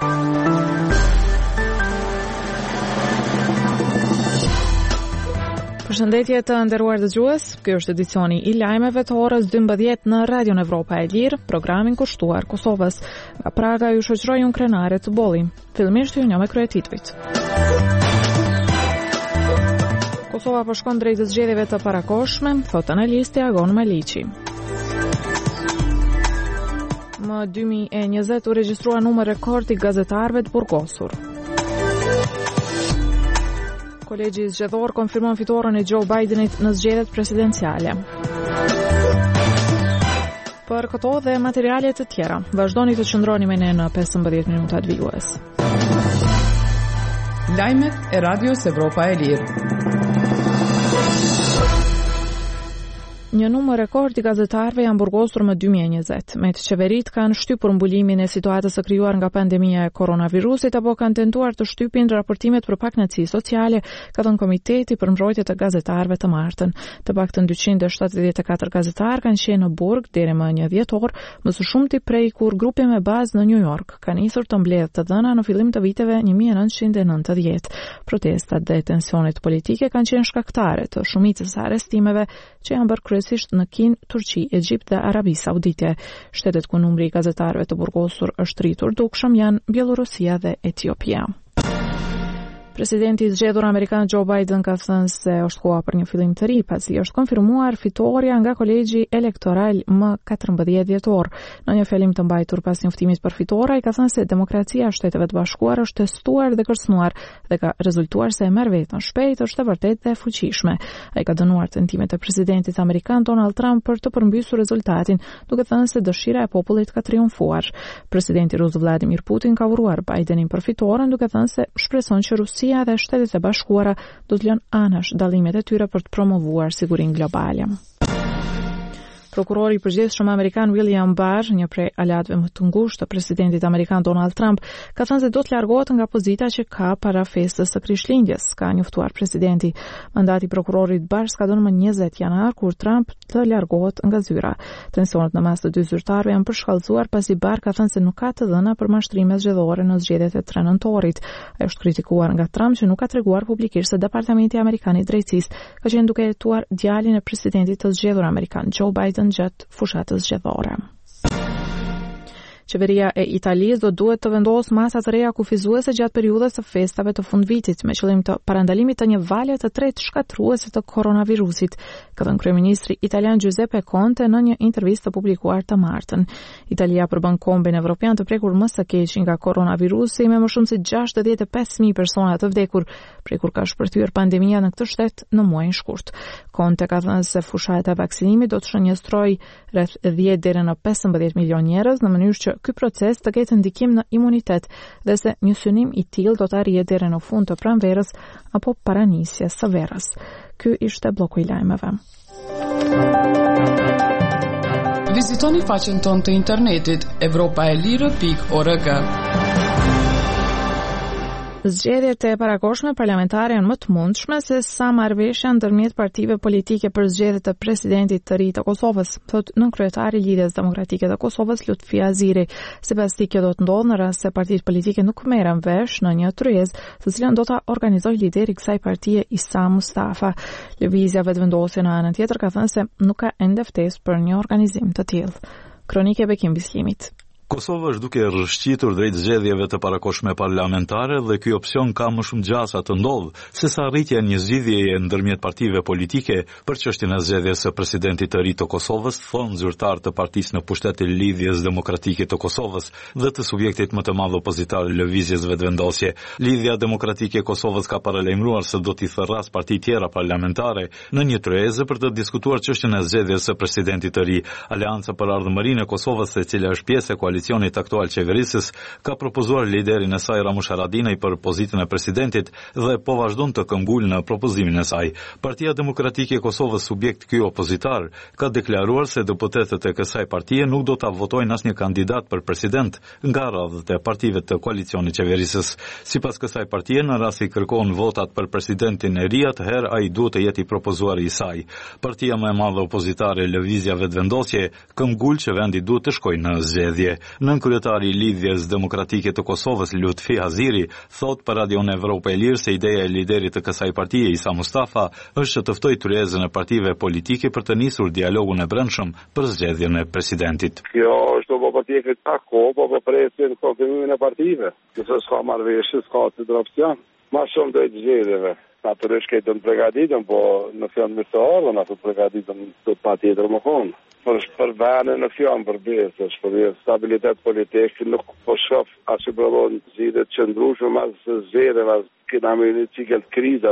Përshëndetje të nderuar dëgjues, ky është edicioni I lajmeve të orës 12 në Radion Evropa e Lirë, programin kushtuar Kosovës. Nga Praga ju shoqëroj unë Krenare të Bolli. Fillimisht ju një me kryetitujt. Kosova po shkon drejt zgjedhjeve të parakohshme, thot analisti Agon Maliqi. Më 2020 u regjistrua numër rekord I gazetarëve të burgosur. Kolegji zgjedhor konfirmon fitoren e Joe Bidenit në zgjedhjet presidenciale. Për këto dhe materiale të tjera, vazhdoni të qëndroni me ne në 15 minutat vijues. Lajmet e Radios Evropa e Lirë. Një numër rekord I gazetarëve janë burgosur më 2020. Me të qeverit kanë shtypur mbulimin e situatës së krijuar nga pandemia e koronavirusit apo kanë tentuar të shtypin raportimet për pakënaqësi sociale, ka thënë Komiteti për mbrojtje të gazetarëve të martën. Të paktën 274 gazetarë kanë qenë në burg deri më 1 dhjetor, më së shumti prej kur grupi me bazë në New York ka nisur të mbledhë të dhëna në fillim të viteve 1990. Protestat dhe tensionet politike kanë qenë shkaktare të shumicës së arrestimeve që janë bërë në Kinë, Turqi, Egjipt dhe Arabi Saudite. Shtetet ku numri I gazetarëve të burgosur është rritur dukshëm janë Bielorusia dhe Etiopia. Presidenti I zgjedhur amerikan Joe Biden ka thënë se është koha për një fillim të ri, pasi është konfirmuar fitoria nga kolegji elektoral më 14 dhjetor. Në një fjalim të mbajtur pas njoftimit për fitore, ai ka thënë se demokracia e Shteteve të Bashkuara është testuar dhe kërcënuar dhe ka rezultuar se e merr veten shpejt, është e vërtetë dhe e fuqishme. Ai ka dënuar tentimet e presidentit amerikan Donald Trump për të përmbysur rezultatin, duke thënë se dëshira e popullit ka triumfuar. Presidenti rus Vladimir Putin ka uruar Bidenin për fitoren, duke thënë se shpreson që Rusia dhe Shtetet e Bashkuara do të lënë anash dallimet e tyre për të promovuar sigurinë globale. Prokurori I përgjithshëm amerikan William Barr, një prej aleatëve më të ngushtë të presidentit amerikan Donald Trump, ka thënë se do të largohet nga pozita që ka para festës së Krishtlindjes, ka njoftuar presidenti. Mandati I prokurorit Barr ka dhënë më 20 janar kur Trump të largohet nga zyra. Tensionet në mes të dy zyrtarëve janë përshkallëzuar pasi Barr ka thënë se nuk ka të dhëna për mashtrime zgjedhore në zgjedhjet e 3 nëntorit. Ai është kritikuar nga Trump që nuk ka treguar publikisht se Departamenti Amerikan I Drejtësisë ka qenë duke hetuar djalin e presidentit të zgjedhur amerikan Joe Biden gjatë fushatës zgjedhore. Qeveria e Italisë do duhet të vendosë masa të reja kufizuese gjatë periudhës së festave të fundvitit me qëllim të parandalimit të një valje të tretë shkatruese të koronavirusit, ka thënë kryeministri italian Giuseppe Conte në një intervistë publikuar të martën. Italia përbën kombin evropian të prekur më së keq nga koronavirusi me më shumë se 65.000 persona të vdekur, prej kur ka shpërthyer pandemia në këtë shtet në muajin shkurt. Conte ka thënë se fushata e vaksinimit do të shënjestrojë rreth 10 deri në 15 milion njerëz në mënyrë që ky proces të ketë ndikim në imunitet dhe se një synim I tillë do të arrijë deri në fund të pranverës apo paranisjes së verës. Ky ishte bloku I lajmeve. Vizitoni faqen tonë të internetit europaelire.org. Zgjedhjet e parakohshme parlamentare janë më të mundshme se sa marrëveshja ndërmjet partive politike për zgjedhjet e presidentit të ri të Kosovës, thot nënkryetari I Lidhjes Demokratike të Kosovës Lutfi Aziri. Sipas tij kjo do të ndodhë në rast se partitë politike nuk merren vesh në një tryezë, të cilën do ta organizojë lideri I kësaj partie Isa Mustafa. Lëvizja vetëvendosje në anën tjetër ka thënë se nuk ka ende ftesë për një organizim të tillë. Kronike Bekim Bislimit. Kosova është duke rrëshqitur drejt zgjedhjeve të parakohshme parlamentare dhe ky opsion ka më shumë gjasa të ndodhë se sa rritja e një zgjidhjeje ndërmjet partive politike për çështjen e zgjedhjes së presidentit të ri të Kosovës, thonë zyrtar të partisë në pushtet të Lidhjes Demokratike të Kosovës dhe të subjektit më të madh opozitar lëvizjes vetëvendosje. Lidhja Demokratike e Kosovës ka paralajmëruar se do t'i thërras parti tjera parlamentare në një tryezë për të diskutuar çështjen e zgjedhjes së presidentit të ri. Aleanca për Ardhmërinë e Kosovës, e cila është pjesë e koalicionit aktual qeverisës, ka propozuar liderin e saj Ramush Haradinaj për pozitën e presidentit dhe po vazhdon të këmbul në propozimin e saj. Partia Demokratike e Kosovës, subjekt ky opozitar, ka deklaruar se deputetët e kësaj partie nuk do ta votojnë asnjë kandidat për president nga radhët e partive të koalicionit qeverisës. Sipas kësaj partie, në rast se kërkohen votat për presidentin e ri, atëherë ai duhet të jetë I propozuar I saj. Partia më e madhe opozitare, Lëvizja Vetëvendosje, këmbgul që vendi duhet të shkojë në zgjedhje. Nënkryetari i Lidhjes Demokratike të Kosovës Lutfi Haziri thot për Radion Evropa e Lirë se ideja e liderit të kësaj partie Isa Mustafa është të ftoj tryezën e partive politike për të nisur dialogun e brendshëm për zgjedhjen e presidentit. Kjo është po patjetër tako, po presin konfirmimin e partive. Nëse s'ka marrëveshje, s'ka të opsion. Ma shumë drejt zgjedhjeve. Natyrisht që do të përgatiten, po në fjalë më të ardhmë ato përgatiten të patjetër më vonë. Për vendin në fjalë për besë, për stabilitet politik, nuk po shoh as probleme zgjidhje të ndryshme as zgjedhjeve, që na merret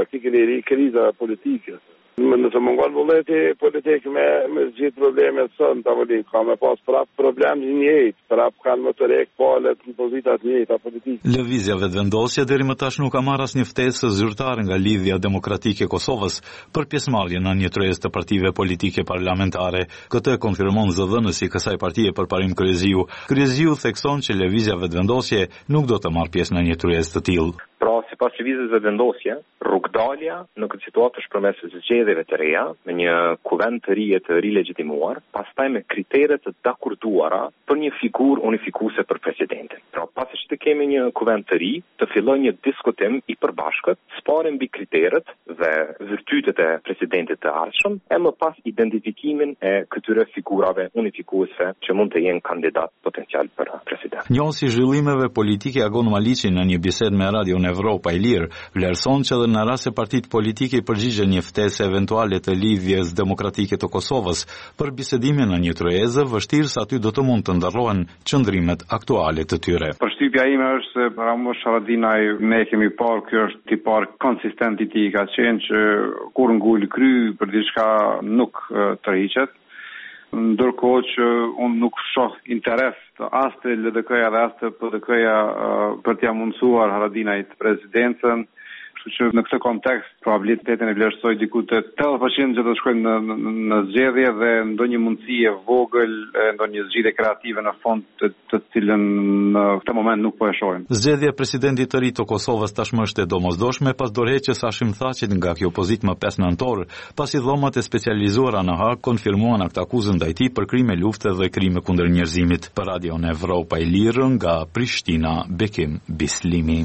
kriza politike. Nëse mungon vullneti politik me zgjidh problemet sonë tavolin, ka me pas prap problem njëjtë, prap kanë më të rek palet në pozitat njëjta politike. Lëvizja vetëvendosje deri më tash nuk ka marrë asnjë ftesë zyrtare nga Lidhja Demokratike e Kosovës për pjesëmarrje në një tryezë të partive politike parlamentare. Këtë e konfirmon zëdhënësi i kësaj partie përparim Kryeziu. Kryeziu thekson që lëvizja vetëvendosje nuk do të marrë pjesë në një tryezë të tillë. Pra, sipas lëvizjes vetëvendosje, rrugdalja në këtë situatë është përmes zgjedhjeve të reja, me një kuvend të ri të rilegjitimuar, pastaj me kritere të dakurduara për një figurë unifikuese për presidentin. Pra, pasi që të kemi një kuvend të ri, të fillojë një diskutim i përbashkët, sparë mbi kriteret dhe virtytet e presidentit të ardhshëm, e më pas identifikimin e këtyre figurave unifikuese që mund të jenë kandidat potencial për president. Njohësi i zhvillimeve politike Agon Maliqi në një bisedë me Radion Evropa e Lirë vlerëson që dhe në rast se partitë politike i përgjigjen një ftesë eventuale të Lidhjes Demokratike të Kosovës për bisedimin në një tryezë, vështirë se aty do të mund të ndarrohen qëndrimet aktuale të tyre. Përshtypja ime është se Ramush Haradinaj ne kemi parë, ky është tipar konsistent i tij, ka qenë që kur ngul kry për diçka nuk tërhiqet. Ndërkohë që unë nuk shoh interes as të LDK-ja dhe as të PDK-ja për t'ia mundsuar Haradinajt presidencën. Kështu që në këtë kontekst probabilitetin e vlerësoj diku të 80% që të shkojnë në zgjedhje dhe ndonjë mundësi e vogël, ndonjë zgjidhje kreative në fond të cilën në këtë moment nuk po e shohim. Zgjedhja e presidentit të ri të Kosovës tashmë është e domosdoshme pas dorëheqjes Hashim Thaqit nga kjo pozitë më 5 nëntor, pasi dhomat e specializuara në Hag konfirmuan aktakuzën ndaj tij për krime lufte dhe krime kundër njerëzimit. Për Radion Evropa e Lirë nga Prishtina, Bekim Bislimi.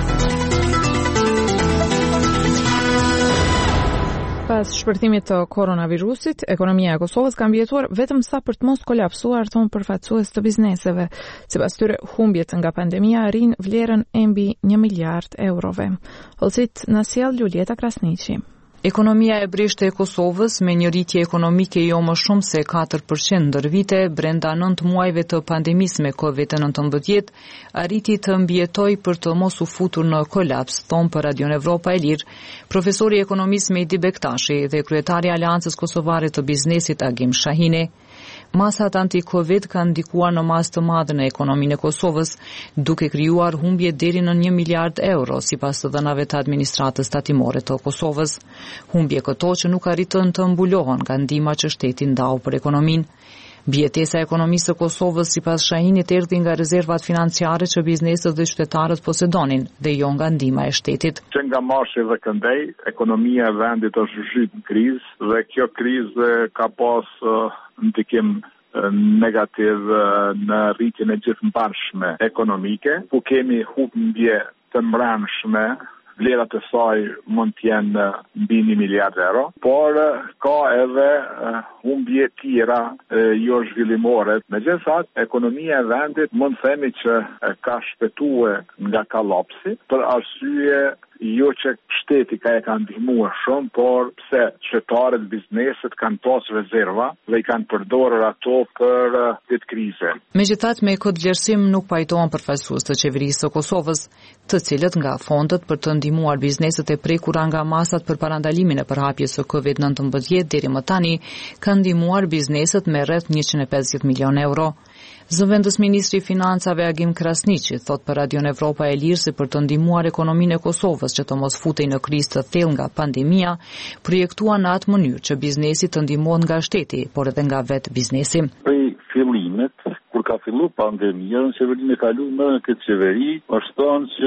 Pas shpërthimit të koronavirusit, ekonomia e Kosovës ka mbijetuar vetëm sa për të mos kolapsuar, thon përfaqësues të bizneseve. Sipas tyre, humbjet nga pandemia arrin vlerën e mbi 1 miliard eurove. Hollësit na sjell Julieta Krasniqi. Ekonomia e breshtë e Kosovës, me një rritje ekonomike jo më shumë se 4% ndër vite, brenda 9 muajve të pandemisë me COVID-19, arriti të mbijetoj për të mos u futur në kolaps, thon për Radion Evropa e Lirë, profesori i ekonomisë Mehdi Bektashi dhe kryetari i Aleancës Kosovare të Biznesit Agim Shahini. Masat anti-Covid kanë ndikuar në masë të madhe në ekonominë e Kosovës, duke krijuar humbje deri në 1 miliard euro, sipas të dhënave të administratës tatimore të Kosovës. Humbje këto që nuk arritën të mbulohen nga ndihma që shteti ndau për ekonominë. Mbijetesa e ekonomisë së Kosovës sipas Shahinit erdhi nga rezervat financiare që bizneset dhe qytetarët posedonin dhe jo nga ndihma e shtetit. Që nga marshi dhe këndej, ekonomia e vendit është zhytur në krizë dhe kjo krizë ka pas ndikim negativ në rritjen e gjithëmbashme ekonomike, ku kemi humbje të mbrëmshme. Vlerat e saj mund të jenë mbi 1 miliard euro, por ka edhe humbje tjera jo zhvillimore. Megjithatë, ekonomia e vendit mund të themi që ka shpëtuar nga kolapsi për arsye jo që shteti ka ndihmuar shumë, por pse qytetarët, bizneset kanë pas rezerva dhe i kanë përdorur ato për këtë krizë. Megjithatë, me këtë vlerësim nuk pajtohen përfaqësues të qeverisë së Kosovës, të cilët nga fondet për të ndihmuar bizneset e prekura nga masat për parandalimin e përhapjes së COVID-19 deri më tani kanë ndihmuar bizneset me rreth 150 milion euro. Zëvendës ministri i Financave Agim Krasniqi thot për Radion Evropa e Lirë se për të ndihmuar ekonominë e Kosovës që të mos futej në krizë të thellë nga pandemia, projektuan në atë mënyrë që biznesi të ndihmohet nga shteti, por edhe nga vetë biznesi. Prej fillimit, kur ka filluar pandemia, në qeverinë e kaluar në këtë qeveri, është thënë që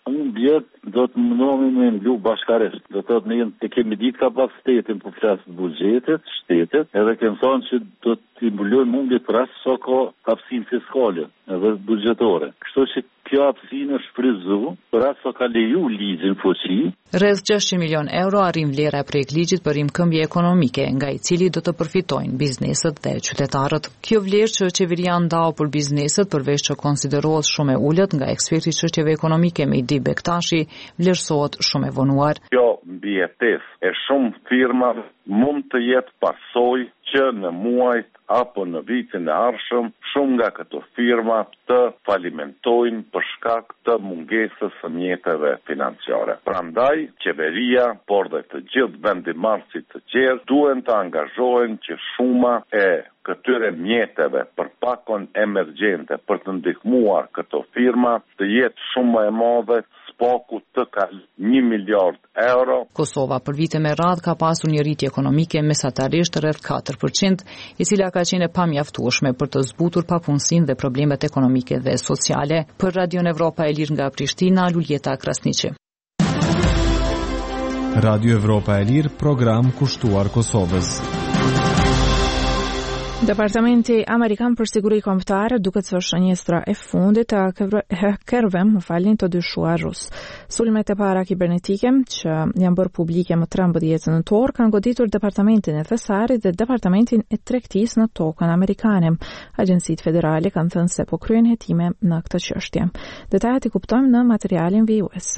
humbje do të mundohemi me mlu bashkarisht. Do të thotë ne kemi ditë kapacitetin për flas buxhetit, shtetit, edhe kemi thonë që do të stimulojmë humbjet për as sa ka hapësinë fiskale edhe buxhetore. Kështu që kjo hapësinë është shfryzu për as sa ka leju ligjin fuqi. Rreth 600 milion euro arrin vlera e projektligjit për rikthje ekonomike, nga i cili do të përfitojnë bizneset dhe qytetarët. Kjo vlerë që qeveria ndau për bizneset, përveç që konsiderohet shumë e ulët nga eksperti i çështjeve ekonomike Mehdi Bektashi, vlerësohet shumë e vonuar. Kjo mbijetesë e shumë firmave mund të jetë pasojë që në muajt apo në vitin e ardhshëm shumë nga këto firma të falimentojnë për shkak të mungesës së mjeteve financiare. Prandaj, qeveria, por dhe të gjithë vendimarrësit të tjerë duhen të angazhohen që shuma e këtyre mjeteve për pakon emergjente për të ndihmuar këto firma të jetë shumë më e madhe, spaku të ka 1 miliard euro. Kosova për vite me radhë ka pasur një rritje ekonomike mesatarisht rreth 4%, e cila ka qenë pamjaftueshme për të zbutur papunësinë dhe problemet ekonomike dhe sociale. Për Radio Evropa e Lirë nga Prishtina, Luljeta Krasniqi. Radio Evropa e Lirë, program kushtuar Kosovës. Departamenti Amerikan për Siguri Kombëtare duket se është shënjestra e fundit të hakerëve, të dyshuar rus. Sulmet e para kibernetike që janë bërë publike më 13 nëntor kanë goditur Departamentin e Thesarit dhe Departamentin e Tregtisë në tokën amerikane. Agjencitë federale kanë thënë se po kryen hetime në këtë çështje. Detajet i kuptojmë në materialin VUS.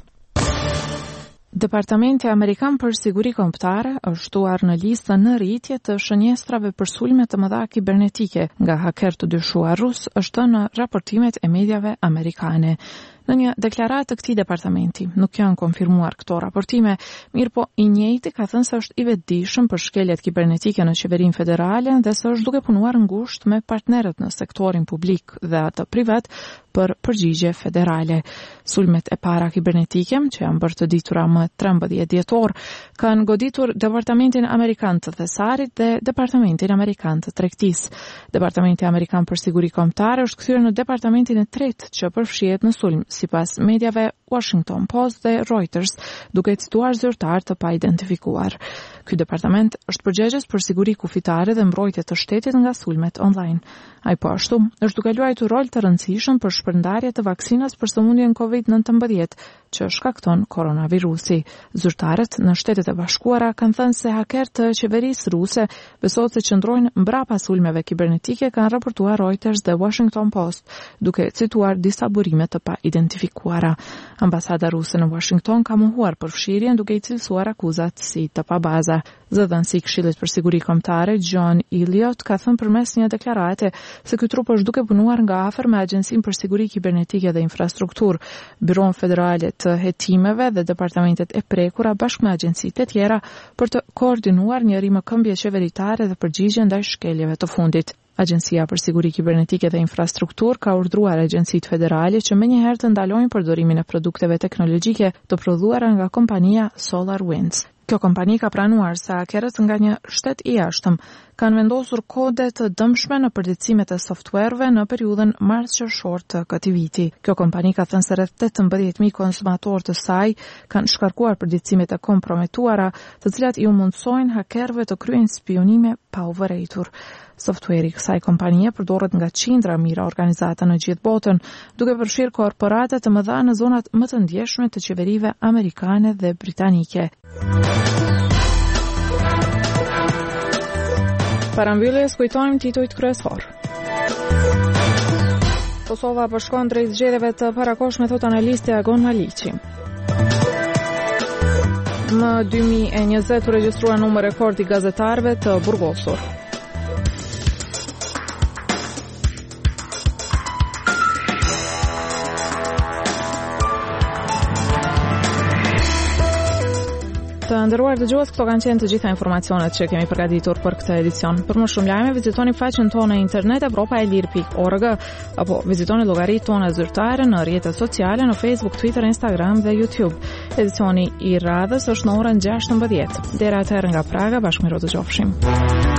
Departamenti Amerikan për Siguri Kombëtare është shtuar në listë në rritje të shënjestrave për sulme të mëdha kibernetike nga haker të dyshuar rus, është në raportimet e mediave amerikane. Në një deklaratë të këtij departamenti, nuk janë konfirmuar këto raportime, mirë po i njëjti ka thënë se është i vetëdijshëm për shkeljet kibernetike në qeverinë federale dhe se është duke punuar ngushtë me partnerët në sektorin publik dhe atë privat për përgjigje federale. Sulmet e para kibernetike, që janë bërë të ditura më 13 dhjetor, kanë goditur Departamentin Amerikan të Thesarit dhe Departamentin Amerikan të Tregtisë. Departamenti Amerikan për Siguri Kombëtare është kthyer në departamentin e tretë që përfshihet në sulm, sipas mediave Washington Post dhe Reuters, duke cituar zyrtar të paidentifikuar. Ky departament është përgjegjës për siguri kufitare dhe mbrojtje të shtetit nga sulmet online. Ai po ashtu është duke luajtur rol të rëndësishëm për shpërndarje të vaksinës për sëmundjen COVID-19 që shkakton koronavirusi. Zyrtarët në Shtetet e Bashkuara kanë thënë se hakerët të qeverisë ruse besohet se qëndrojnë mbrapa sulmeve kibernetike, kanë raportuar Reuters dhe Washington Post, duke cituar disa burime të paidentifikuara. Ambasada ruse në Washington ka mohuar përfshirjen duke i cilësuar akuzat si të pabaza. Zëdhënësi i Këshillit për Siguri Kombëtare, John Elliott, ka thënë përmes një deklarate se ky trup është duke punuar nga afër me Agjencinë për Siguri Kibernetike dhe Infrastrukturë, Byron Federale të Hetimeve dhe departamentet e prekura bashkë me agjencitë e tjera për të koordinuar një rimëkëmbje qeveritare dhe përgjigje ndaj shkeljeve të fundit. Agjencia për Siguri Kibernetike dhe Infrastrukturë ka urdhëruar agjencitë federale që menjëherë të ndalojnë përdorimin e produkteve teknologjike të prodhuara nga kompania SolarWinds. Kjo kompani ka pranuar se hakerët nga një shtet i jashtëm kanë vendosur kode të dëmshme në përditësimet e softwareve në periudhën mars-qershor të këtij viti. Kjo kompani ka thënë se rreth 18.000 konsumatorë të saj kanë shkarkuar përditësimet e kompromituara, të cilat i mundsojnë hakerëve të kryejnë spionime pa u vërejtur. Software i kësaj kompanie përdoret nga qindra mira organizata në gjithë botën, duke përfshirë korporate të mëdha në zonat më të ndjeshme të qeverive amerikane dhe britanike. Para mbylljes kujtojmë titujt kryesor. Kosova po shkon drejt zgjedhjeve të parakohshme, thot analisti Agon Maliqi. Në 2020 u regjistrua numër rekord i gazetarëve të burgosur. Të nderuar dëgjues, këto kanë qenë të gjitha informacionet që kemi përgatitur për këtë edicion. Për më shumë lajme, vizitoni faqen tonë në internet evropaelir.org apo vizitoni llogaritë tona zyrtare në rrjetet sociale në Facebook, Twitter, Instagram dhe YouTube. Edicioni i radhës është në orën 16:00. Deri atëherë nga Praga, bashkë me Rodë Gjofshim.